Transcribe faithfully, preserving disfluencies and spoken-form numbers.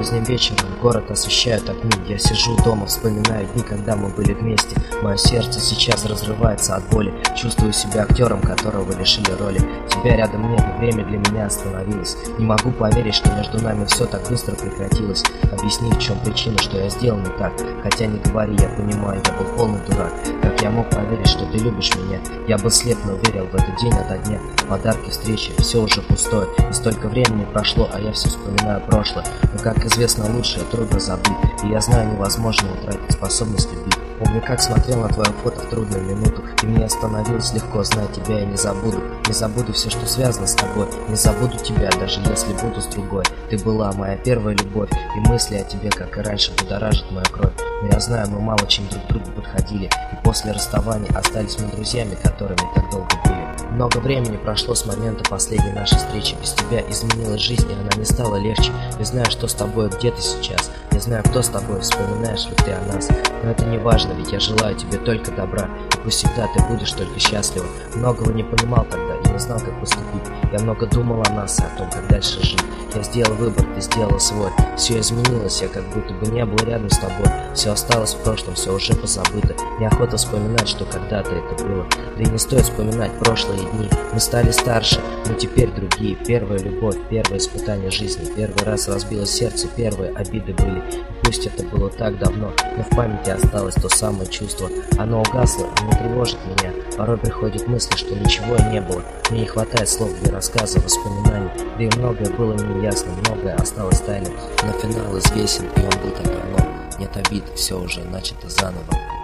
Поздним вечером город освещают огни. Я сижу дома, вспоминаю дни, когда мы были вместе. Мое сердце сейчас разрывается от боли. Чувствую себя актером, которого лишили роли. Тебя рядом нет, и время для меня остановилось. Не могу поверить, что между нами все так быстро прекратилось. Объясни, в чем причина, что я сделал не так. Хотя не говори, я понимаю, я был полный дурак. Как я мог поверить, что ты любишь меня? Я был слеп, но верил в этот день ото дня. Подарки, встречи, все уже пустое. И столько времени прошло, а я все вспоминаю прошлое. Но, как известно, лучшее трудно забыть. И я знаю, невозможно утратить способность любить. Помню, как смотрел на твое фото в трудную минуту, и мне становилось легко, зная тебя я не забуду. Не забуду все, что связано с тобой. Не забуду тебя, даже если буду с другой. Ты была моя первая любовь, и мысли о тебе, как и раньше, будоражат мою кровь. Но я знаю, мы мало чем друг другу подходили, и после расставания остались мы друзьями, которыми так долго были. Много времени прошло с момента последней нашей встречи. Без тебя изменилась жизнь, и она не стала легче. Не знаю, что с тобой, где ты сейчас. Не знаю, кто с тобой, вспоминаешь ли ты о нас. Но это не важно, ведь я желаю тебе только добра. И пусть всегда ты будешь только счастлива. Многого не понимал тогда и не знал, как поступить. Я много думал о нас и о том, как дальше жить. Я сделал выбор, ты сделала свой. Все изменилось, я как будто бы не был рядом с тобой. Все осталось в прошлом, все уже позабыто. Неохота вспоминать, что когда-то это было. Да и не стоит вспоминать прошлые дни. Мы стали старше, но теперь другие. Первая любовь, первое испытание жизни. Первый раз разбилось сердце, первые обиды были. И пусть это было так давно, но в памяти осталось то самое чувство. Оно угасло и не тревожит меня. Порой приходят мысли, что ничего и не было. Мне не хватает слов для рассказа, воспоминаний. Да и многое было неясно, многое осталось тайным. Но финал известен, и он был так давно. Нет обид, все уже начато заново.